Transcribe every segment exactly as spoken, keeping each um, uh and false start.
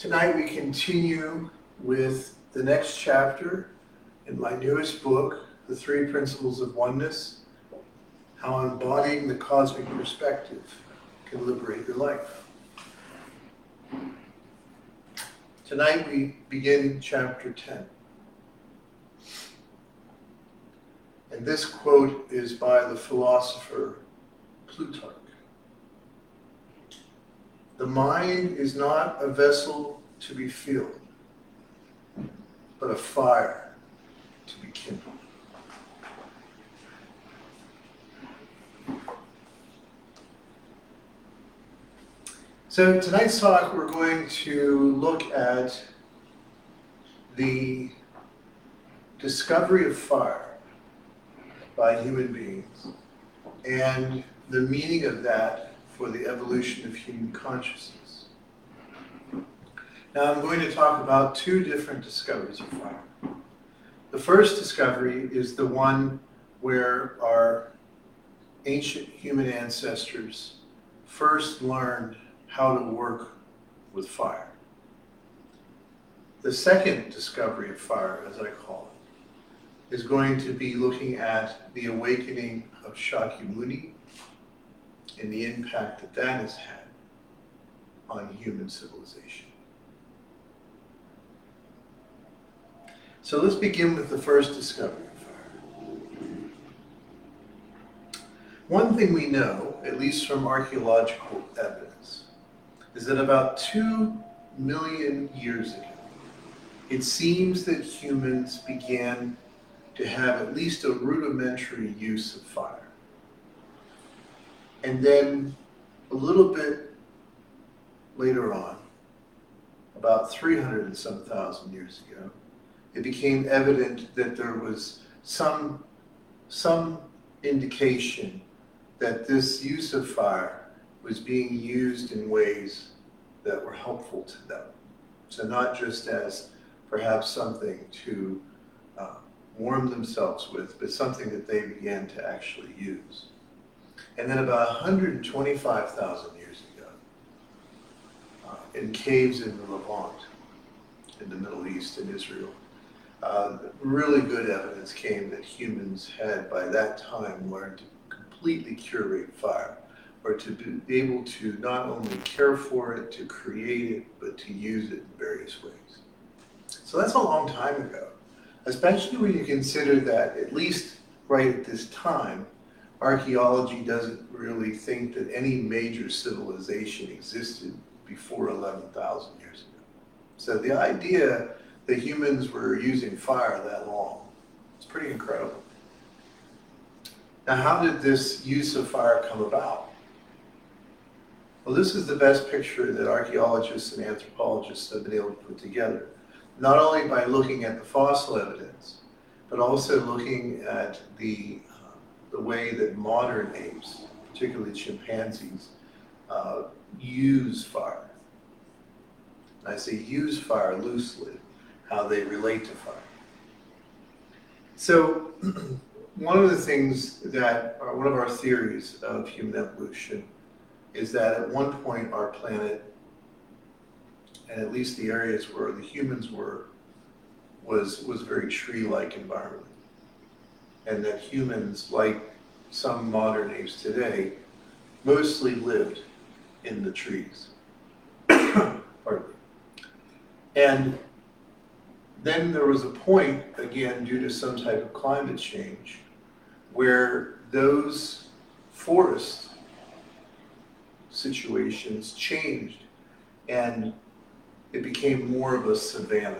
Tonight we continue with the next chapter in my newest book, The Three Principles of Oneness, How Embodying the Cosmic Perspective Can Liberate Your Life. Tonight we begin chapter ten. And this quote is by the philosopher Plutarch. The mind is not a vessel to be filled, but a fire to be kindled. So tonight's talk, we're going to look at the discovery of fire by human beings and the meaning of that for the evolution of human consciousness. Now I'm going to talk about two different discoveries of fire. The first discovery is the one where our ancient human ancestors first learned how to work with fire. The second discovery of fire, as I call it, is going to be looking at the awakening of Shakyamuni and the impact that that has had on human civilization. So let's begin with the first discovery of fire. One thing we know, at least from archaeological evidence, is that about two million years ago, it seems that humans began to have at least a rudimentary use of fire. And then a little bit later on, about three hundred and some thousand years ago, it became evident that there was some, some indication that this use of fire was being used in ways that were helpful to them. So not just as perhaps something to uh, warm themselves with, but something that they began to actually use. And then about one hundred twenty-five thousand years ago, uh, in caves in the Levant, in the Middle East, in Israel, uh, really good evidence came that humans had by that time learned to completely curate fire, or to be able to not only care for it, to create it, but to use it in various ways. So that's a long time ago, especially when you consider that, at least right at this time, archaeology doesn't really think that any major civilization existed before eleven thousand years ago. So the idea that humans were using fire that long is pretty incredible. Now, how did this use of fire come about? Well, this is the best picture that archaeologists and anthropologists have been able to put together, not only by looking at the fossil evidence, but also looking at the the way that modern apes, particularly chimpanzees, uh, use fire. And I say use fire loosely, how they relate to fire. So one of the things that, are one of our theories of human evolution is that at one point our planet, and at least the areas where the humans were, was, was a very tree-like environment. And that humans, like some modern apes today, mostly lived in the trees. Pardon me. And then there was a point, again, due to some type of climate change, where those forest situations changed and it became more of a savanna.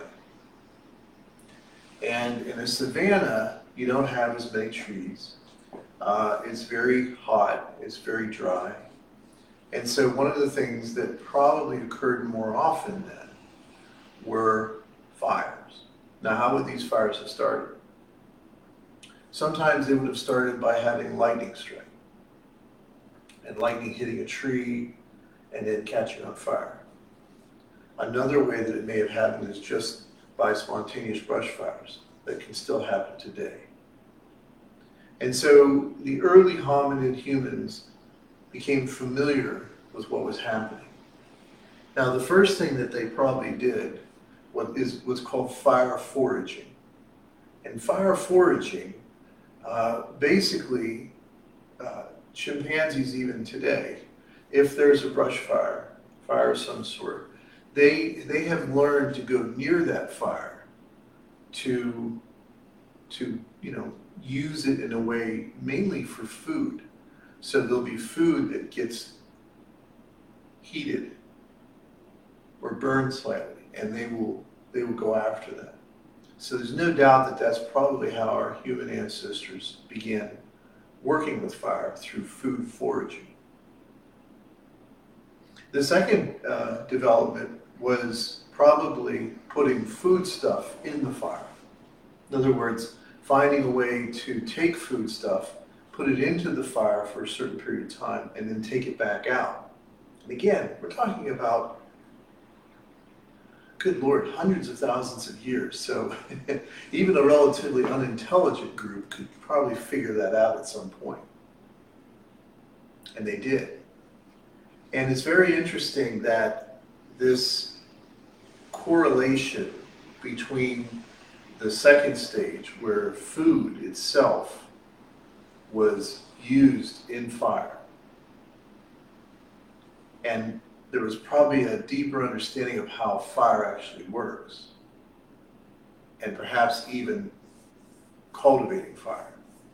And in a savanna, you don't have as many trees. Uh, it's very hot, it's very dry. And so one of the things that probably occurred more often then were fires. Now, how would these fires have started? Sometimes they would have started by having lightning strike, and lightning hitting a tree and then catching on fire. Another way that it may have happened is just by spontaneous brush fires that can still happen today. And so the early hominid humans became familiar with what was happening. Now, the first thing that they probably did what is what's called fire foraging. And fire foraging, uh, basically, uh, chimpanzees even today, if there's a brush fire, fire of some sort, they they have learned to go near that fire to to you know use it in a way mainly for food. So there'll be food that gets heated or burned slightly, and they will they will go after that. So there's no doubt that that's probably how our human ancestors began working with fire, through food foraging. The second uh, development was probably putting foodstuff in the fire. In other words, finding a way to take foodstuff, put it into the fire for a certain period of time, and then take it back out. And again, we're talking about, good Lord, hundreds of thousands of years. So even a relatively unintelligent group could probably figure that out at some point. And they did. And it's very interesting that this correlation between the second stage, where food itself was used in fire, and there was probably a deeper understanding of how fire actually works, and perhaps even cultivating fire,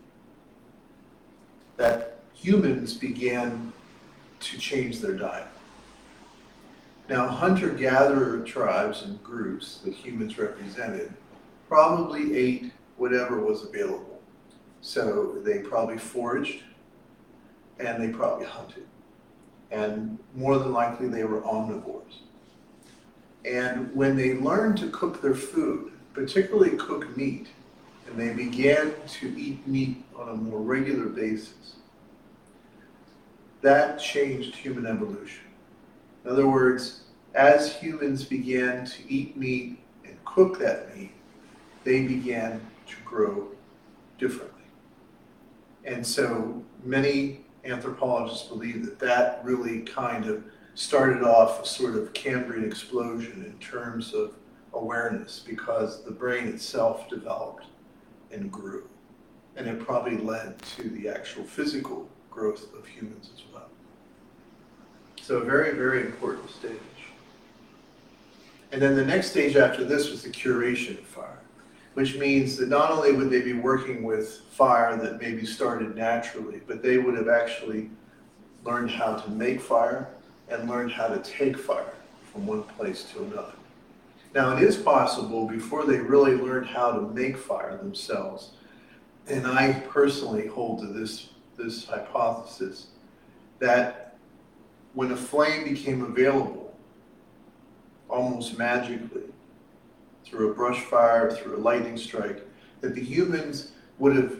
that humans began to change their diet. Now, hunter-gatherer tribes and groups that humans represented probably ate whatever was available. So they probably foraged, and they probably hunted. And more than likely they were omnivores. And when they learned to cook their food, particularly cook meat, and they began to eat meat on a more regular basis, that changed human evolution. In other words, as humans began to eat meat and cook that meat, they began to grow differently. And so many anthropologists believe that that really kind of started off a sort of Cambrian explosion in terms of awareness, because the brain itself developed and grew. And it probably led to the actual physical growth of humans as well. So a very, very important stage. And then the next stage after this was the curation of fire, which means that not only would they be working with fire that maybe started naturally, but they would have actually learned how to make fire and learned how to take fire from one place to another. Now, it is possible, before they really learned how to make fire themselves, and I personally hold to this, this hypothesis, that when a flame became available, almost magically, through a brush fire, through a lightning strike, that the humans would have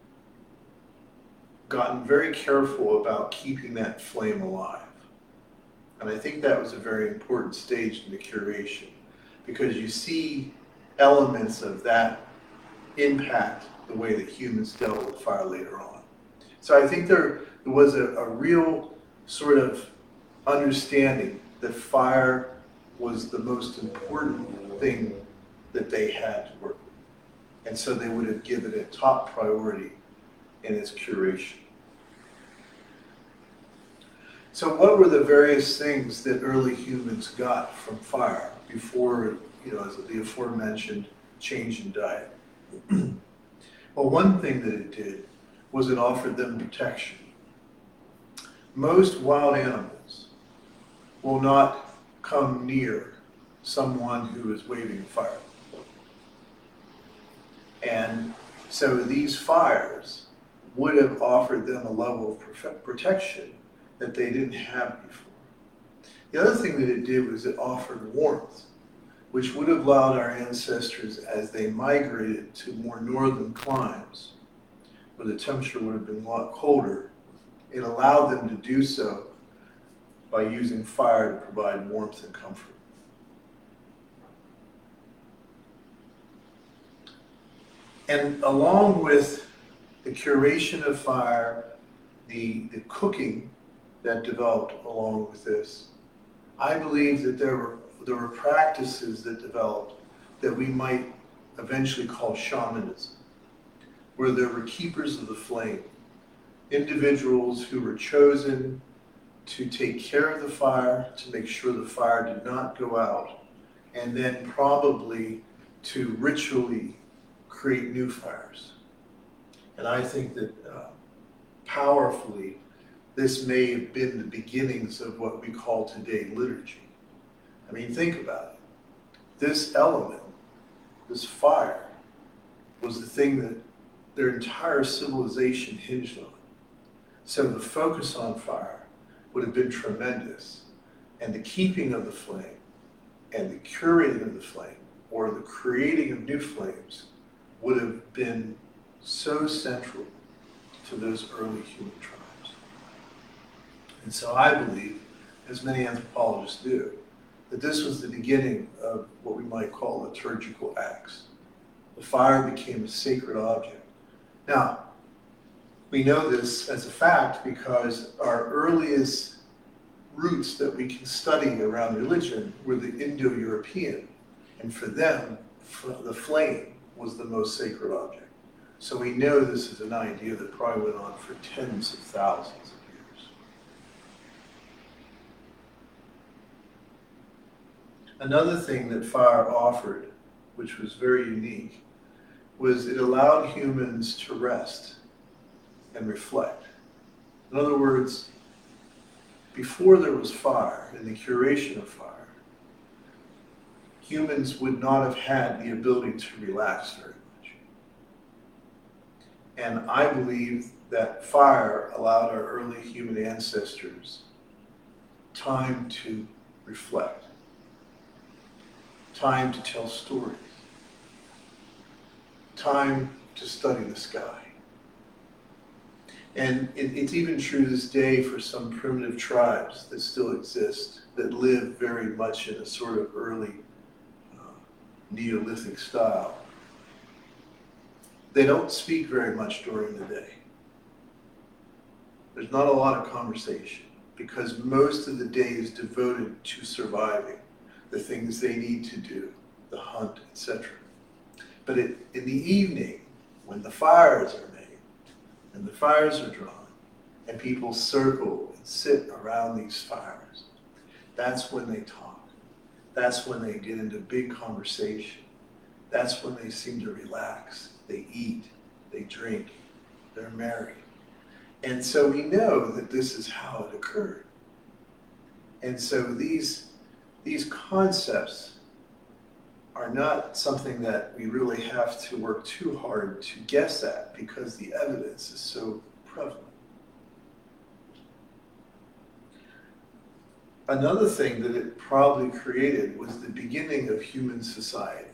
gotten very careful about keeping that flame alive. And I think that was a very important stage in the curation, because you see elements of that impact the way that humans dealt with fire later on. So I think there, there was a, a real sort of understanding that fire was the most important thing that they had to work with. And so they would have given it top priority in its curation. So what were the various things that early humans got from fire before, you know, as the aforementioned change in diet? Well, one thing that it did was it offered them protection. Most wild animals will not come near someone who is waving fire. And so these fires would have offered them a level of protection that they didn't have before. The other thing that it did was it offered warmth, which would have allowed our ancestors, as they migrated to more northern climes, where the temperature would have been a lot colder, it allowed them to do so by using fire to provide warmth and comfort. And along with the curation of fire, the, the cooking that developed along with this, I believe that there were, there were practices that developed that we might eventually call shamanism, where there were keepers of the flame, individuals who were chosen to take care of the fire, to make sure the fire did not go out, and then probably to ritually create new fires. And I think that uh, powerfully, this may have been the beginnings of what we call today liturgy. I mean, think about it. This element, this fire, was the thing that their entire civilization hinged on. So the focus on fire would have been tremendous. And the keeping of the flame and the curating of the flame, or the creating of new flames, would have been so central to those early human tribes. And so I believe, as many anthropologists do, that this was the beginning of what we might call liturgical acts. The fire became a sacred object. Now, we know this as a fact because our earliest roots that we can study around religion were the Indo-European. And for them, the flame was the most sacred object. So we know this is an idea that probably went on for tens of thousands of years. Another thing that fire offered, which was very unique, was it allowed humans to rest and reflect. In other words, before there was fire and the curation of fire, humans would not have had the ability to relax very much. And I believe that fire allowed our early human ancestors time to reflect, time to tell stories, time to study the sky. And it, it's even true this day for some primitive tribes that still exist, that live very much in a sort of early uh, Neolithic style. They don't speak very much during the day. There's not a lot of conversation because most of the day is devoted to surviving, the things they need to do, the hunt, et cetera. But it, in the evening, when the fires are made, and the fires are drawn, and people circle and sit around these fires, that's when they talk. That's when they get into big conversation. That's when they seem to relax. They eat, they drink, they're merry. And so we know that this is how it occurred. And so these, these concepts are not something that we really have to work too hard to guess at because the evidence is so prevalent. Another thing that it probably created was the beginning of human society.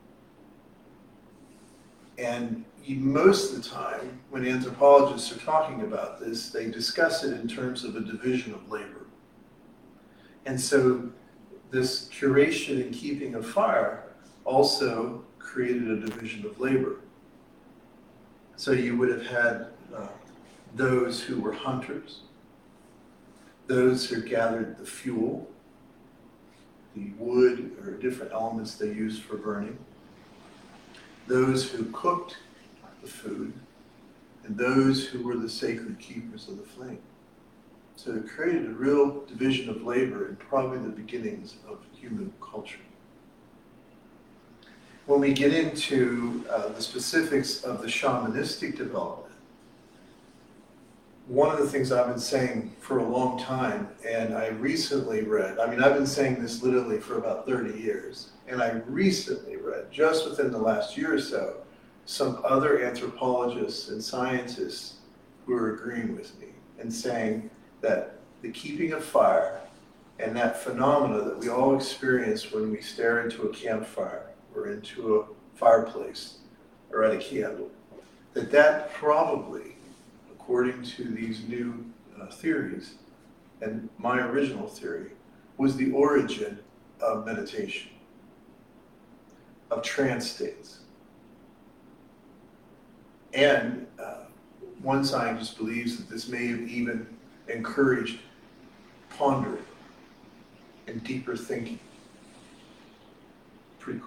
And you, most of the time, when anthropologists are talking about this, they discuss it in terms of a division of labor. And so this curation and keeping of fire also created a division of labor. So you would have had uh, those who were hunters, those who gathered the fuel, the wood or different elements they used for burning, those who cooked the food, and those who were the sacred keepers of the flame. So it created a real division of labor and probably the beginnings of human culture. When we get into uh, the specifics of the shamanistic development, one of the things I've been saying for a long time, and I recently read, I mean, I've been saying this literally for about thirty years, and I recently read, just within the last year or so, some other anthropologists and scientists who are agreeing with me and saying that the keeping of fire and that phenomena that we all experience when we stare into a campfire or into a fireplace or at a candle, that that probably, according to these new uh, theories and my original theory, was the origin of meditation, of trance states. And uh, one scientist believes that this may have even encouraged pondering and deeper thinking. Pretty cool.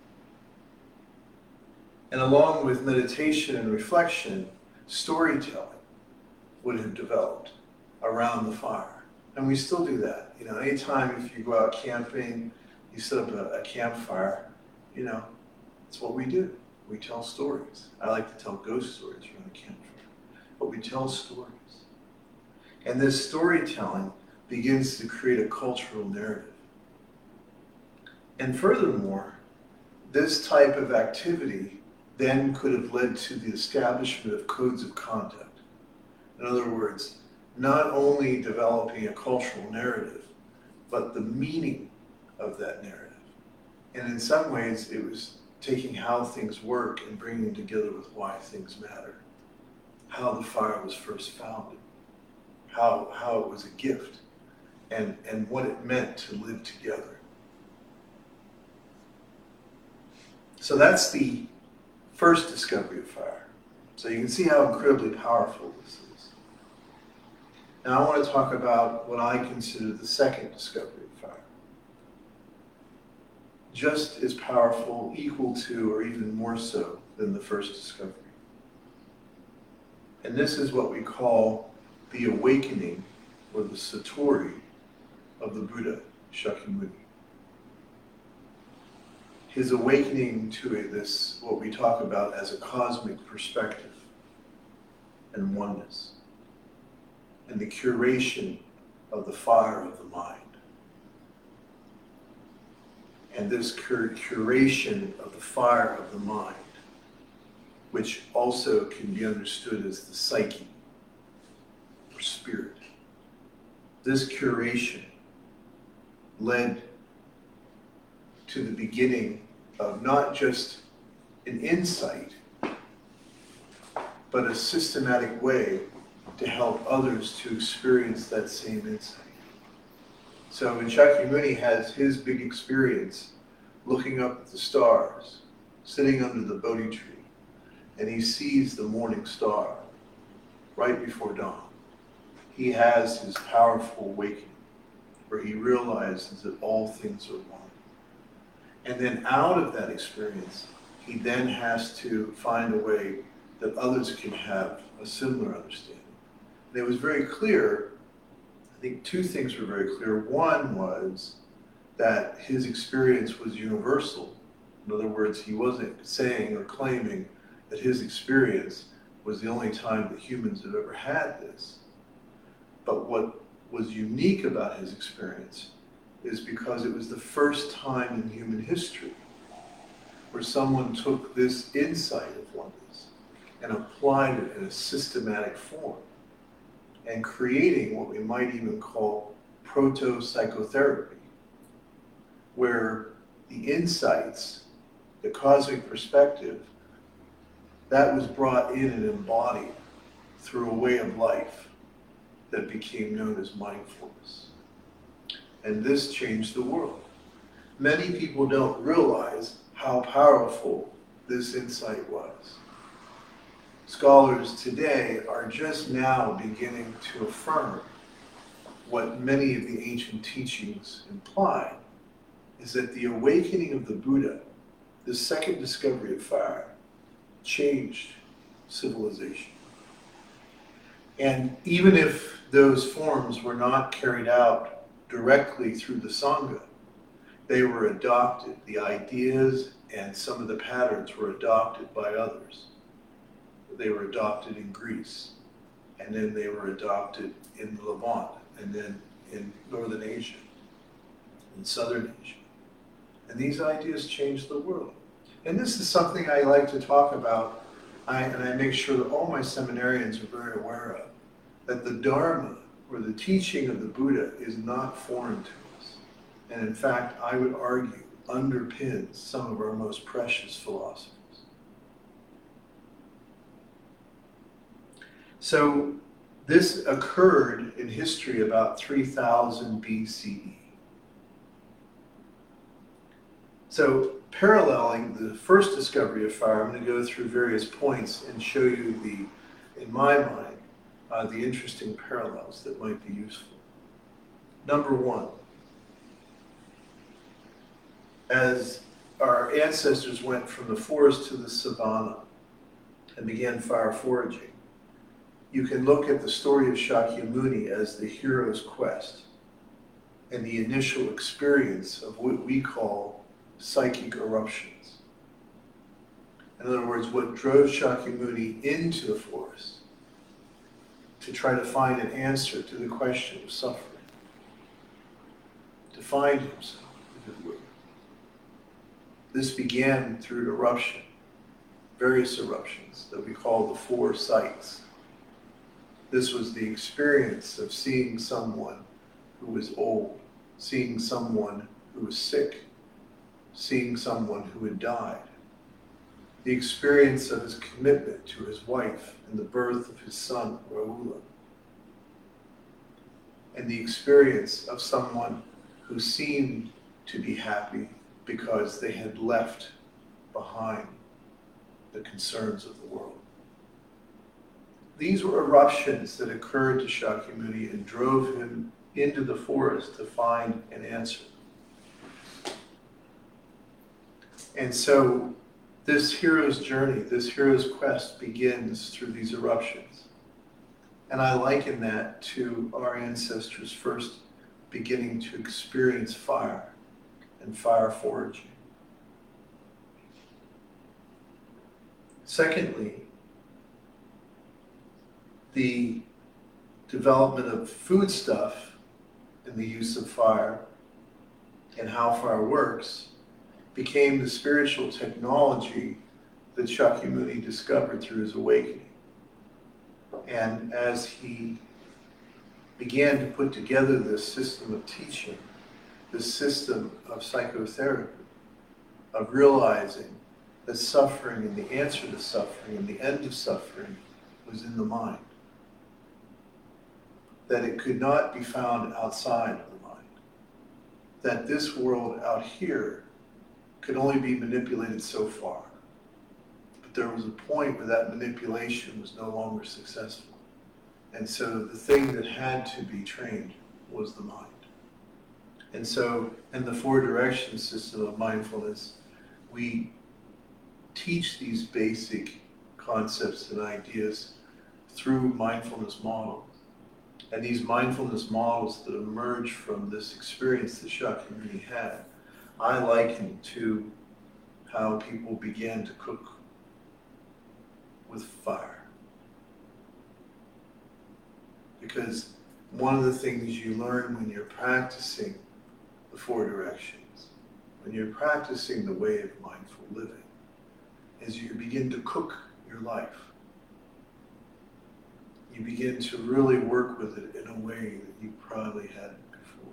And along with meditation and reflection, storytelling would have developed around the fire. And we still do that. You know, anytime if you go out camping, you set up a, a campfire, you know, it's what we do. We tell stories. I like to tell ghost stories around a campfire. But we tell stories. And this storytelling begins to create a cultural narrative. And furthermore, this type of activity then could have led to the establishment of codes of conduct. In other words, not only developing a cultural narrative, but the meaning of that narrative. And in some ways, it was taking how things work and bringing them together with why things matter. How the fire was first founded, how, how it was a gift, and, and what it meant to live together. So that's the first discovery of fire. So you can see how incredibly powerful this is. Now I want to talk about what I consider the second discovery of fire. Just as powerful, equal to, or even more so than the first discovery. And this is what we call the awakening, or the satori, of the Buddha, Shakyamuni. His awakening to a, this, what we talk about as a cosmic perspective and oneness, and the curation of the fire of the mind. And this cur- curation of the fire of the mind, which also can be understood as the psyche, or spirit. This curation led to the beginning of not just an insight, but a systematic way to help others to experience that same insight. So when Shakyamuni has his big experience looking up at the stars, sitting under the Bodhi tree, and he sees the morning star right before dawn, he has his powerful awakening where he realizes that all things are one. And then out of that experience, he then has to find a way that others can have a similar understanding. And it was very clear, I think two things were very clear. One was that his experience was universal. In other words, he wasn't saying or claiming that his experience was the only time that humans have ever had this. But what was unique about his experience is because it was the first time in human history where someone took this insight of oneness and applied it in a systematic form, and creating what we might even call proto-psychotherapy, where the insights, the cosmic perspective, that was brought in and embodied through a way of life that became known as mindfulness. And this changed the world. Many people don't realize how powerful this insight was. Scholars today are just now beginning to affirm what many of the ancient teachings imply, is that the awakening of the Buddha, the second discovery of fire, changed civilization. And even if those forms were not carried out directly through the Sangha, they were adopted. The ideas and some of the patterns were adopted by others. They were adopted in Greece, and then they were adopted in the Levant, and then in Northern Asia, in Southern Asia. And these ideas changed the world. And this is something I like to talk about, I, and I make sure that all my seminarians are very aware of, that the Dharma, or the teaching of the Buddha, is not foreign to us. And in fact, I would argue, underpins some of our most precious philosophies. So this occurred in history about three thousand B C E. So paralleling the first discovery of fire, I'm going to go through various points and show you the, in my mind, uh, the interesting parallels that might be useful. Number one, as our ancestors went from the forest to the savanna and began fire foraging, you can look at the story of Shakyamuni as the hero's quest and the initial experience of what we call psychic eruptions. In other words, what drove Shakyamuni into the forest to try to find an answer to the question of suffering, to find himself, if it were. This began through an eruption, various eruptions that we call the four sights. This was the experience of seeing someone who was old, seeing someone who was sick, seeing someone who had died. The experience of his commitment to his wife and the birth of his son, Rahula. And the experience of someone who seemed to be happy because they had left behind the concerns of the world. These were eruptions that occurred to Shakyamuni and drove him into the forest to find an answer. And so this hero's journey, this hero's quest begins through these eruptions. And I liken that to our ancestors first beginning to experience fire and fire foraging. Secondly, the development of foodstuff and the use of fire and how fire works became the spiritual technology that Shakyamuni discovered through his awakening. And as he began to put together this system of teaching, this system of psychotherapy, of realizing that suffering and the answer to suffering and the end of suffering was in the mind. That it could not be found outside of the mind. That this world out here could only be manipulated so far. But there was a point where that manipulation was no longer successful. And so the thing that had to be trained was the mind. And so in the four direction system of mindfulness, we teach these basic concepts and ideas through mindfulness models. And these mindfulness models that emerge from this experience that Shakyamuni had, I liken to how people began to cook with fire. Because one of the things you learn when you're practicing the four directions, when you're practicing the way of mindful living, is you begin to cook your life. You begin to really work with it in a way that you probably hadn't before.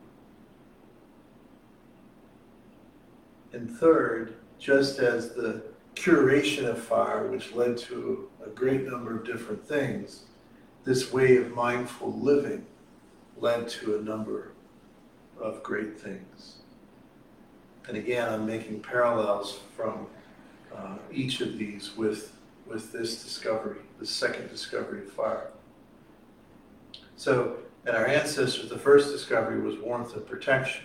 And third, just as the curation of fire, which led to a great number of different things, this way of mindful living led to a number of great things. And again, I'm making parallels from uh, each of these with, with this discovery, the second discovery of fire. So, in our ancestors, the first discovery was warmth and protection.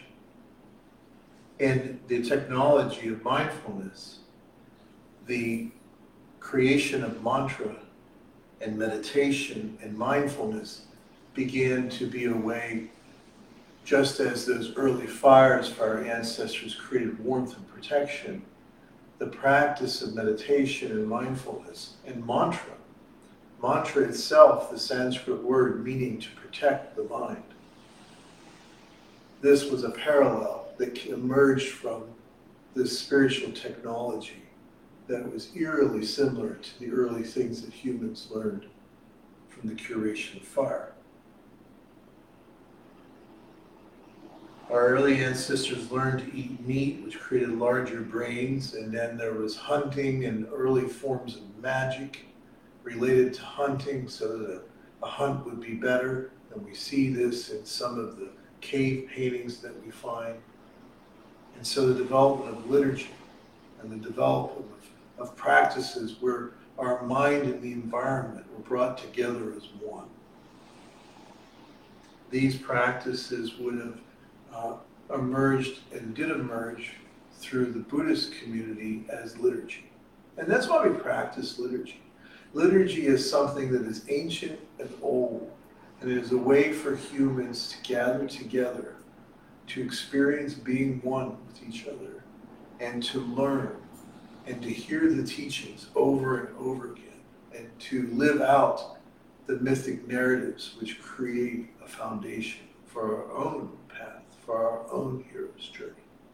In the technology of mindfulness, the creation of mantra and meditation and mindfulness began to be a way, just as those early fires for our ancestors created warmth and protection, the practice of meditation and mindfulness and mantra. Mantra itself, the Sanskrit word meaning to protect the mind. This was a parallel that emerged from this spiritual technology that was eerily similar to the early things that humans learned from the curation of fire. Our early ancestors learned to eat meat, which created larger brains, and then there was hunting and early forms of magic related to hunting so that a, a hunt would be better. And we see this in some of the cave paintings that we find. And so the development of liturgy and the development of, of practices where our mind and the environment were brought together as one. These practices would have uh, emerged and did emerge through the Buddhist community as liturgy. And that's why we practice liturgy. Liturgy is something that is ancient and old, and it is a way for humans to gather together, to experience being one with each other, and to learn, and to hear the teachings over and over again, and to live out the mythic narratives which create a foundation for our own path, for our own hero's journey.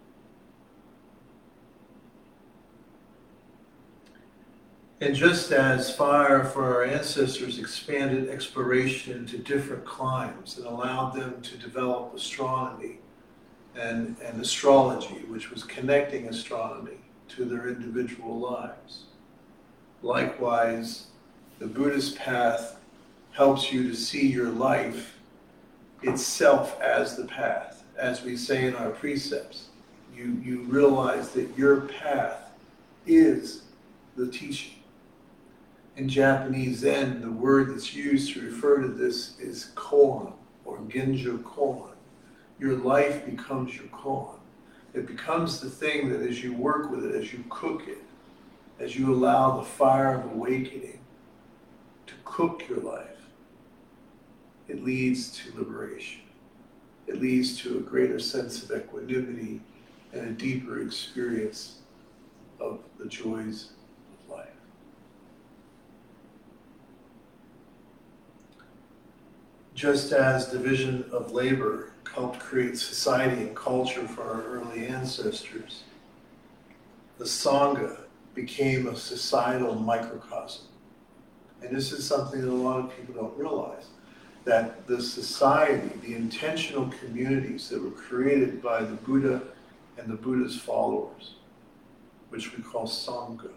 And just as fire for our ancestors expanded exploration to different climes and allowed them to develop astronomy and, and astrology, which was connecting astronomy to their individual lives, likewise, the Buddhist path helps you to see your life itself as the path. As we say in our precepts, you, you realize that your path is the teaching. In Japanese Zen, the word that's used to refer to this is koan, or genjo koan. Your life becomes your koan. It becomes the thing that as you work with it, as you cook it, as you allow the fire of awakening to cook your life, it leads to liberation. It leads to a greater sense of equanimity and a deeper experience of the joys of life. Just as division of labor helped create society and culture for our early ancestors, the Sangha became a societal microcosm. And this is something that a lot of people don't realize, that the society, the intentional communities that were created by the Buddha and the Buddha's followers, which we call Sangha,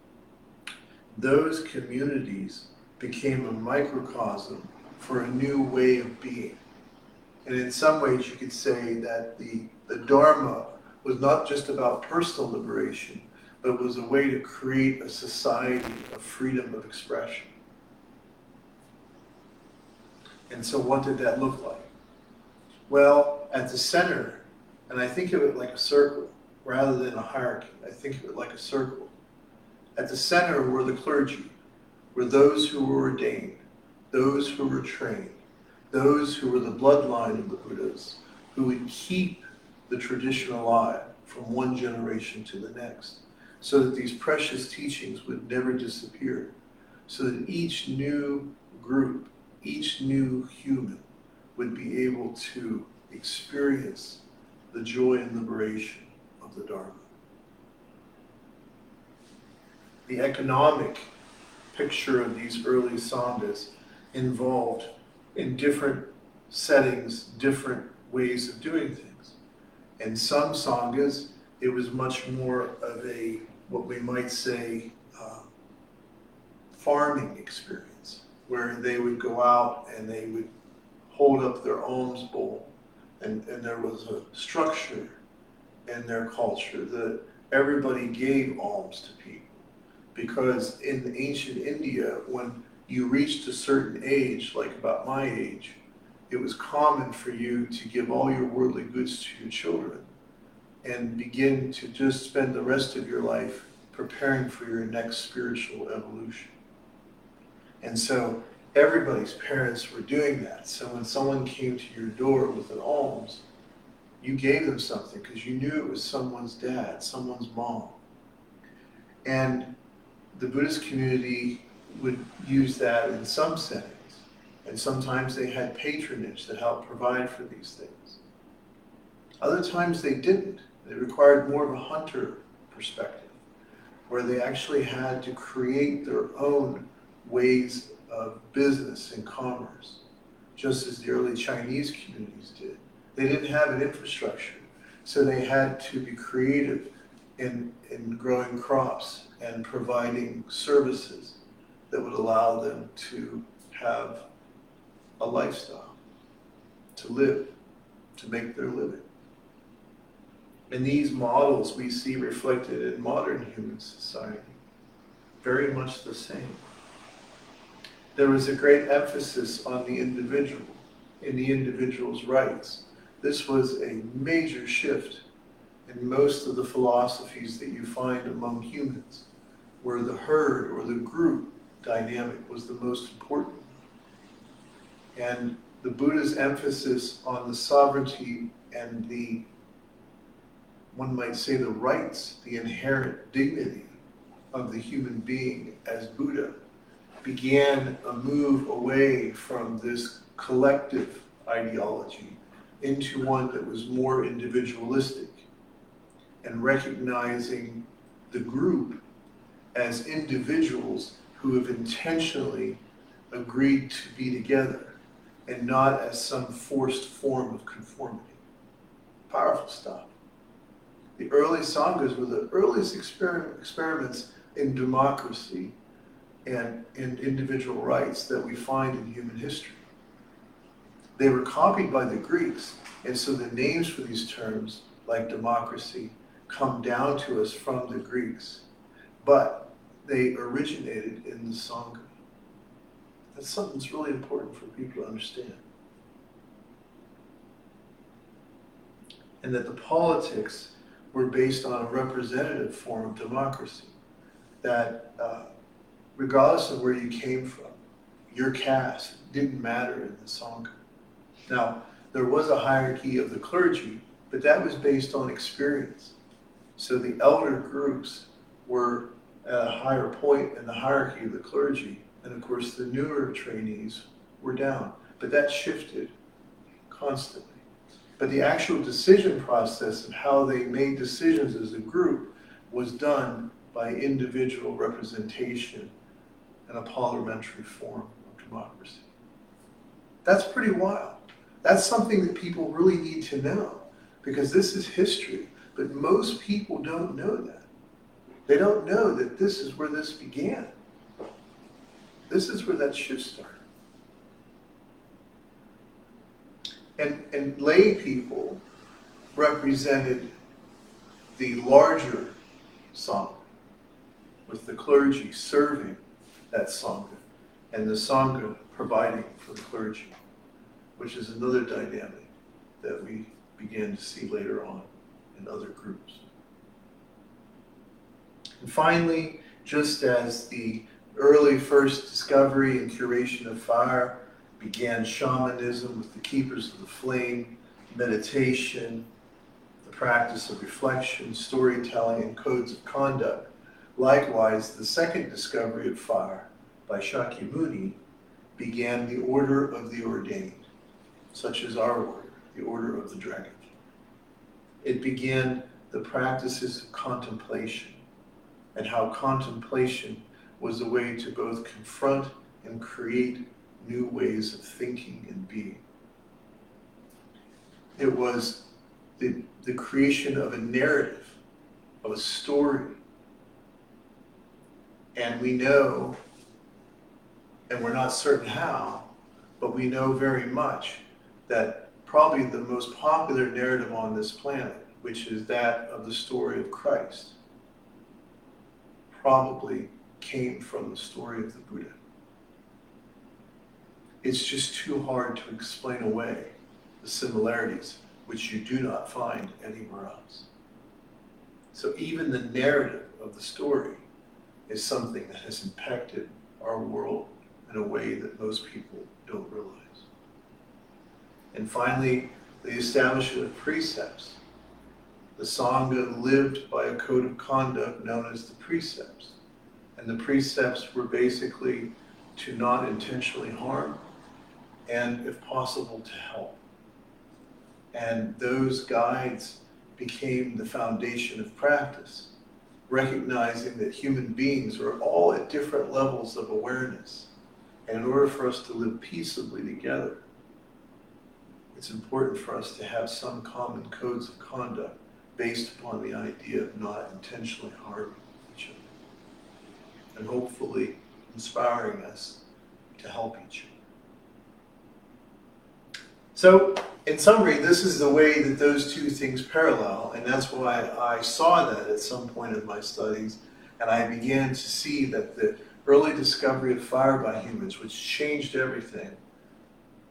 those communities became a microcosm for a new way of being. And in some ways you could say that the, the Dharma was not just about personal liberation, but was a way to create a society of freedom of expression. And so what did that look like? Well, at the center, and I think of it like a circle rather than a hierarchy, I think of it like a circle. At the center were the clergy, were those who were ordained, those who were trained, those who were the bloodline of the Buddhas, who would keep the tradition alive from one generation to the next, so that these precious teachings would never disappear, so that each new group, each new human would be able to experience the joy and liberation of the Dharma. The economic picture of these early sanghas involved, in different settings, different ways of doing things. In some sanghas, it was much more of a, what we might say, uh, farming experience, where they would go out and they would hold up their alms bowl, and, and there was a structure in their culture that everybody gave alms to people. Because in ancient India, when you reached a certain age, like about my age, it was common for you to give all your worldly goods to your children and begin to just spend the rest of your life preparing for your next spiritual evolution. And so everybody's parents were doing that. So when someone came to your door with an alms, you gave them something because you knew it was someone's dad, someone's mom. And the Buddhist community would use that in some settings. And sometimes they had patronage that helped provide for these things. Other times they didn't. They required more of a hunter perspective, where they actually had to create their own ways of business and commerce, just as the early Chinese communities did. They didn't have an infrastructure, so they had to be creative in, in growing crops and providing services that would allow them to have a lifestyle, to live, to make their living. And these models we see reflected in modern human society, very much the same. There was a great emphasis on the individual, in the individual's rights. This was a major shift in most of the philosophies that you find among humans, where the herd or the group dynamic was the most important. And the Buddha's emphasis on the sovereignty and the, one might say, the rights, the inherent dignity of the human being as Buddha, began a move away from this collective ideology into one that was more individualistic and recognizing the group as individuals who have intentionally agreed to be together and not as some forced form of conformity. Powerful stuff. The early Sanghas were the earliest exper- experiments in democracy and in individual rights that we find in human history. They were copied by the Greeks, and so the names for these terms, like democracy, come down to us from the Greeks, but they originated in the Sangha. That's something that's really important for people to understand. And that the politics were based on a representative form of democracy, that uh, regardless of where you came from, your caste didn't matter in the Sangha. Now, there was a hierarchy of the clergy, but that was based on experience. So the elder groups were at a higher point in the hierarchy of the clergy, and of course the newer trainees were down. But that shifted constantly. But the actual decision process of how they made decisions as a group was done by individual representation in a parliamentary form of democracy. That's pretty wild. That's something that people really need to know, because this is history, but most people don't know that. They don't know that this is where this began. This is where that shift started. And, and lay people represented the larger Sangha, with the clergy serving that Sangha, and the Sangha providing for the clergy, which is another dynamic that we began to see later on in other groups. And finally, just as the early first discovery and curation of fire began shamanism with the keepers of the flame, meditation, the practice of reflection, storytelling, and codes of conduct, likewise, the second discovery of fire by Shakyamuni began the order of the ordained, such as our order, the order of the dragon. It began the practices of contemplation, and how contemplation was a way to both confront and create new ways of thinking and being. It was the, the creation of a narrative, of a story. And we know, and we're not certain how, but we know very much that probably the most popular narrative on this planet, which is that of the story of Christ, probably came from the story of the Buddha. It's just too hard to explain away the similarities, which you do not find anywhere else. So even the narrative of the story is something that has impacted our world in a way that most people don't realize. And finally, the establishment of precepts. The Sangha lived by a code of conduct known as the precepts. And the precepts were basically to not intentionally harm, and if possible, to help. And those guides became the foundation of practice, recognizing that human beings are all at different levels of awareness. And in order for us to live peaceably together, it's important for us to have some common codes of conduct based upon the idea of not intentionally harming each other, and hopefully inspiring us to help each other. So, in summary, this is the way that those two things parallel, and that's why I saw that at some point in my studies, and I began to see that the early discovery of fire by humans, which changed everything,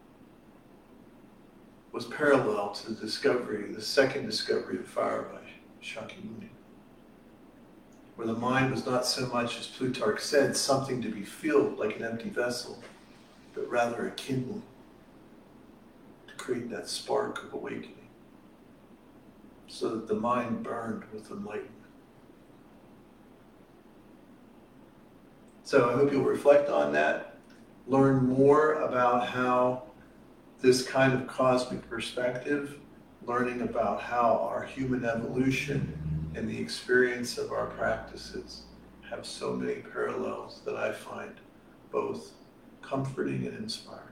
was parallel to the discovery, the second discovery of fire by Shakyamuni, where the mind was not so much, as Plutarch said, something to be filled like an empty vessel, but rather a kindling to create that spark of awakening, so that the mind burned with enlightenment. So I hope you'll reflect on that, learn more about how this kind of cosmic perspective, learning about how our human evolution and the experience of our practices have so many parallels that I find both comforting and inspiring.